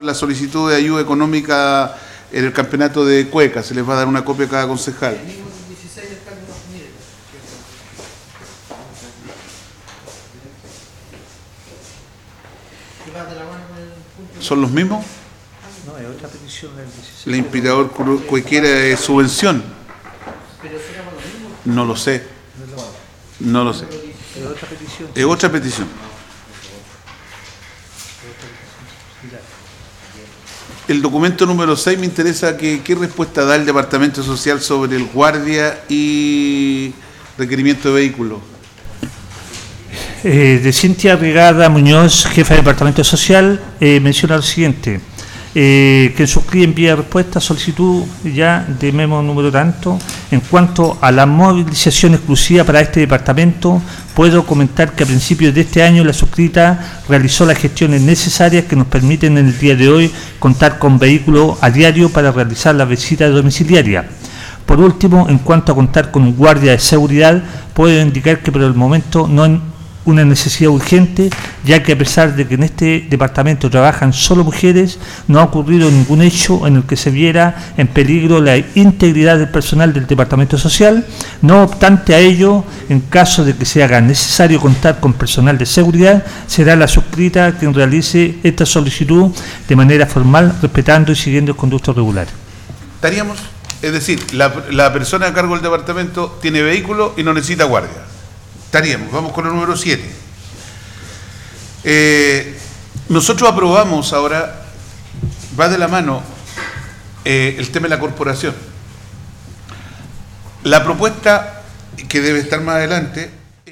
La solicitud de ayuda económica en el campeonato de Cueca, se les va a dar una copia a cada concejal. ¿Son los mismos? No, es otra petición del 16. El inspirador cualquiera de subvención. No lo sé. No lo sé. Es otra petición. Es otra petición. El documento número 6 me interesa qué respuesta da el Departamento Social sobre el guardia y requerimiento de vehículos. De Cintia Brigada Muñoz, jefa de Departamento Social, menciona lo siguiente, que en su CRI envía respuesta a solicitud ya de memo número tanto. En cuanto a la movilización exclusiva para este departamento, puedo comentar que a principios de este año la suscrita realizó las gestiones necesarias que nos permiten en el día de hoy contar con vehículo a diario para realizar la visita domiciliaria. Por último, en cuanto a contar con un guardia de seguridad, puedo indicar que por el momento no hay una necesidad urgente, ya que a pesar de que en este departamento trabajan solo mujeres, no ha ocurrido ningún hecho en el que se viera en peligro la integridad del personal del Departamento Social. No obstante a ello, en caso de que se haga necesario contar con personal de seguridad, será la suscrita quien realice esta solicitud de manera formal, respetando y siguiendo el conducto regular. ¿Estaríamos? Es decir, la persona a cargo del departamento tiene vehículo y no necesita guardia. Estaríamos. Vamos con el número 7. Nosotros aprobamos ahora, va de la mano, el tema de la corporación. La propuesta, que debe estar más adelante,